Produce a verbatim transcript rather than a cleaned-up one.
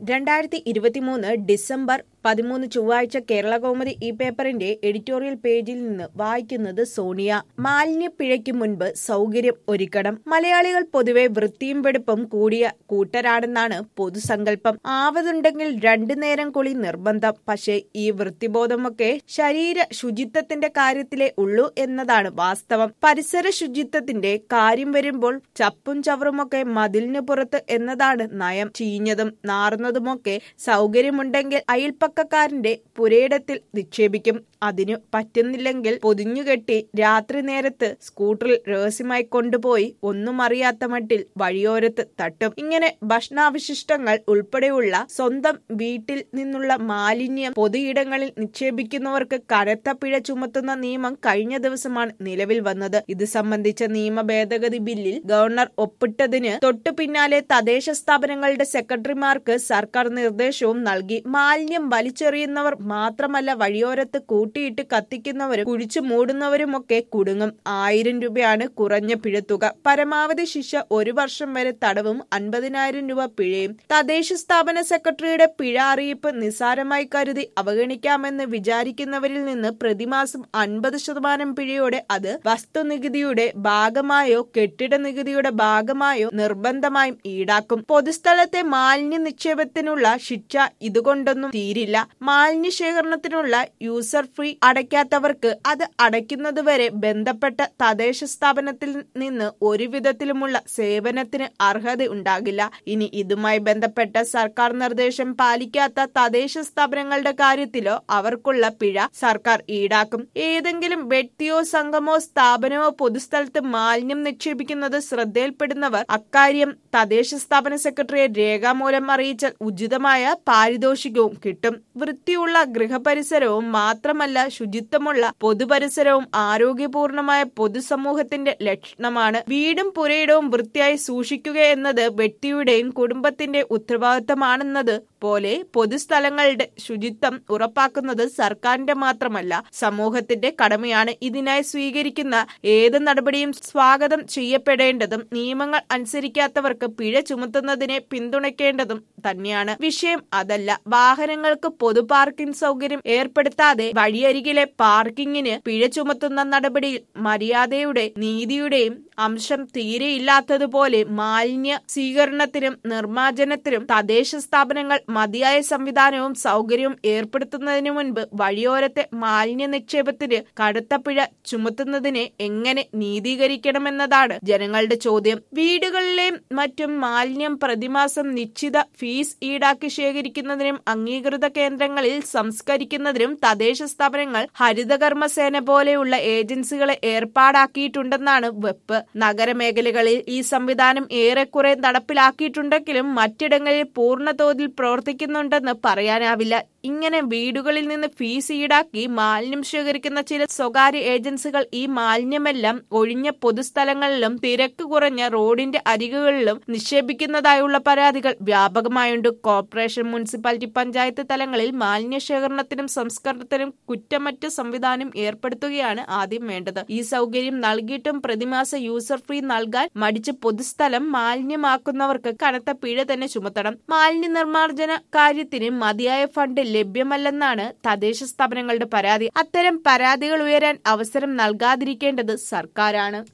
രണ്ടായിരത്തി ഇരുപത്തിമൂന്ന് ഡിസംബർ പതിമൂന്ന് ചൊവ്വാഴ്ച കേരളകൗമുദി ഈ പേപ്പറിന്റെ എഡിറ്റോറിയൽ പേജിൽ നിന്ന് വായിക്കുന്നത് സോണിയ. മാലിന്യപ്പിഴയ്ക്ക് മുൻപ് സൗകര്യം ഒരുക്കണം. മലയാളികൾ പൊതുവെ വൃത്തിയും വെടുപ്പും കൂടിയ കൂട്ടരാണെന്നാണ് പൊതുസങ്കല്പം. ആവതുണ്ടെങ്കിൽ രണ്ടു നേരം കുളി നിർബന്ധം. പക്ഷേ ഈ വൃത്തിബോധമൊക്കെ ശരീര ശുചിത്വത്തിന്റെ കാര്യത്തിലേ ഉള്ളൂ എന്നതാണ് വാസ്തവം. പരിസര ശുചിത്വത്തിന്റെ കാര്യം വരുമ്പോൾ ചപ്പും ചവറുമൊക്കെ മതിലിനു പുറത്ത് എന്നതാണ് നയം. ചീഞ്ഞതും നാറുന്നതുമൊക്കെ സൗകര്യമുണ്ടെങ്കിൽ അയൽപ്പക്കക്കാരന്റെ പുരയിടത്തിൽ നിക്ഷേപിക്കും. അതിനു പറ്റുന്നില്ലെങ്കിൽ പൊതിഞ്ഞുകെട്ടി രാത്രി നേരത്ത് സ്കൂട്ടറിൽ രഹസ്യമായി കൊണ്ടുപോയി ഒന്നും അറിയാത്ത മട്ടിൽ വഴിയോരത്ത് തട്ടും. ഇങ്ങനെ ഭക്ഷണാവശിഷ്ടങ്ങൾ ഉൾപ്പെടെയുള്ള സ്വന്തം വീട്ടിൽ നിന്നുള്ള മാലിന്യം പൊതുയിടങ്ങളിൽ നിക്ഷേപിക്കുന്നവർക്ക് കനത്ത പിഴ ചുമത്തുന്ന നിയമം കഴിഞ്ഞ ദിവസമാണ് നിലവിൽ വന്നത്. ഇത് സംബന്ധിച്ച നിയമ ഭേദഗതി ബില്ലിൽ ഗവർണർ ഒപ്പിട്ടതിന് തൊട്ടു പിന്നാലെ തദ്ദേശ സ്ഥാപനങ്ങളുടെ സെക്രട്ടറിമാർക്ക് സർക്കാർ നിർദ്ദേശവും നൽകി. മാലിന്യം വലിച്ചെറിയുന്നവർ മാത്രമല്ല, വഴിയോരത്ത് കൂട്ടിയിട്ട് കത്തിക്കുന്നവരും കുഴിച്ചു മൂടുന്നവരുമൊക്കെ കുടുങ്ങും. ആയിരം രൂപയാണ് കുറഞ്ഞ പിഴത്തുക. പരമാവധി ശിക്ഷ ഒരു വർഷം വരെ തടവും അൻപതിനായിരം രൂപ പിഴയും. തദ്ദേശ സ്ഥാപന സെക്രട്ടറിയുടെ പിഴ അറിയിപ്പ് നിസ്സാരമായി കരുതി അവഗണിക്കാമെന്ന് വിചാരിക്കുന്നവരിൽ നിന്ന് പ്രതിമാസം അൻപത് ശതമാനം പിഴയോടെ അത് വസ്തുനികുതിയുടെ ഭാഗമായോ കെട്ടിട നികുതിയുടെ ഭാഗമായോ നിർബന്ധമായും ഈടാക്കും. പൊതുസ്ഥലത്തെ മാലിന്യ നിക്ഷേപത്തിനുള്ള ശിക്ഷ ഇതുകൊണ്ടൊന്നും തീരില്ല. മാലിന്യ ശേഖരണത്തിനുള്ള യൂസർ ഫീ അടയ്ക്കാത്തവർക്ക് അത് അടയ്ക്കുന്നതുവരെ ബന്ധപ്പെട്ട തദ്ദേശ സ്ഥാപനത്തിൽ നിന്ന് ഒരു വിധത്തിലുമുള്ള സേവനത്തിന് അർഹത ഉണ്ടാകില്ല. ഇനി ഇതുമായി ബന്ധപ്പെട്ട സർക്കാർ നിർദ്ദേശം പാലിക്കാത്ത തദ്ദേശ സ്ഥാപനങ്ങളുടെ കാര്യത്തിലോ അവർക്കുള്ള പിഴ സർക്കാർ ഈടാക്കും. ഏതെങ്കിലും വ്യക്തിയോ സംഘമോ സ്ഥാപനമോ പൊതുസ്ഥലത്ത് മാലിന്യം നിക്ഷേപിക്കുന്നത് ശ്രദ്ധയിൽപ്പെടുന്നവർ അക്കാര്യം തദ്ദേശ സ്ഥാപന സെക്രട്ടറിയെ രേഖാമൂലം അറിയിച്ചാൽ ഉചിതമായ പാരിതോഷികവും കിട്ടും. വൃത്തിയുള്ള ഗൃഹപരിസരവും മാത്രമല്ല, ശുചിത്വമുള്ള പൊതുപരിസരവും ആരോഗ്യപൂർണമായ പൊതുസമൂഹത്തിന്റെ ലക്ഷണമാണ്. വീടും പുരയിടവും വൃത്തിയായി സൂക്ഷിക്കുക എന്നത് വ്യക്തിയുടെയും കുടുംബത്തിന്റെ ഉത്തരവാദിത്തമാണെന്നത് പോലെ പൊതുസ്ഥലങ്ങളുടെ ശുചിത്വം ഉറപ്പാക്കുന്നത് സർക്കാരിന്റെ മാത്രമല്ല സമൂഹത്തിന്റെ കടമയാണ്. ഇതിനായി സ്വീകരിക്കുന്ന ഏത് നടപടിയും സ്വാഗതം ചെയ്യപ്പെടേണ്ടതും നിയമങ്ങൾ അനുസരിക്കാത്തവർക്ക് പിഴ ചുമത്തുന്നതിനെ പിന്തുണയ്ക്കേണ്ടതും തന്നെയാണ്. വിഷയം അതല്ല. വാഹനങ്ങൾക്ക് പൊതു പാർക്കിംഗ് സൗകര്യം ഏർപ്പെടുത്താതെ വഴിയരികിലെ പാർക്കിങ്ങിന് പിഴ ചുമത്തുന്ന നടപടിയിൽ മര്യാദയുടെ നീതിയുടെയും അംശം തീരെയില്ലാത്തതുപോലെ മാലിന്യ സ്വീകരണത്തിനും നിർമ്മാർജ്ജനത്തിനും തദ്ദേശ സ്ഥാപനങ്ങൾ മതിയായ സംവിധാനവും സൗകര്യവും ഏർപ്പെടുത്തുന്നതിനു മുൻപ് വഴിയോരത്തെ മാലിന്യ നിക്ഷേപത്തിന് കടുത്ത പിഴ ചുമത്തുന്നതിനെ എങ്ങനെ നീതീകരിക്കണമെന്നതാണ് ജനങ്ങളുടെ ചോദ്യം. വീടുകളിലെയും മറ്റും മാലിന്യം പ്രതിമാസം നിശ്ചിത ഫീസ് ഈടാക്കി ശേഖരിക്കുന്നതിനും അംഗീകൃത കേന്ദ്രങ്ങളിൽ സംസ്കരിക്കുന്നതിനും തദ്ദേശ സ്ഥാപനങ്ങൾ ഹരിതകർമ്മസേന പോലെയുള്ള ഏജൻസികളെ ഏർപ്പാടാക്കിയിട്ടുണ്ടെന്നാണ് വെപ്പ്. നഗരമേഖലകളിൽ ഈ സംവിധാനം ഏറെക്കുറെ നടപ്പിലാക്കിയിട്ടുണ്ടെങ്കിലും മറ്റിടങ്ങളിൽ പൂർണ്ണതോതിൽ പ്രവർത്തിക്കുന്നുണ്ടെന്ന് പറയാനാവില്ല. ഇങ്ങനെ വീടുകളിൽ നിന്ന് ഫീസ് ഈടാക്കി മാലിന്യം ശേഖരിക്കുന്ന ചില സ്വകാര്യ ഏജൻസികൾ ഈ മാലിന്യമെല്ലാം ഒഴിഞ്ഞ പൊതുസ്ഥലങ്ങളിലും തിരക്ക് കുറഞ്ഞ റോഡിന്റെ അരികുകളിലും നിക്ഷേപിക്കുന്നതായുള്ള പരാതികൾ വ്യാപകമായുണ്ട്. കോർപ്പറേഷൻ, മുനിസിപ്പാലിറ്റി, പഞ്ചായത്ത് തലങ്ങളിൽ മാലിന്യ ശേഖരണത്തിനും സംസ്കരണത്തിനും കുറ്റമറ്റ സംവിധാനം ഏർപ്പെടുത്തുകയാണ് ആദ്യം വേണ്ടത്. ഈ സൗകര്യം നൽകിയിട്ടും പ്രതിമാസ യൂസർ ഫീ നൽകാൻ മടിച്ച് പൊതുസ്ഥലം മാലിന്യമാക്കുന്നവർക്ക് കനത്ത പിഴ തന്നെ ചുമത്തണം. മാലിന്യ നിർമ്മാർജ്ജന കാര്യത്തിന് മതിയായ ഫണ്ട് ലഭ്യമല്ലെന്നാണ് തദ്ദേശ സ്ഥാപനങ്ങളുടെ പരാതി. അത്തരം പരാതികൾ ഉയരാൻ അവസരം നൽകാതിരിക്കേണ്ടത് സർക്കാരാണ്.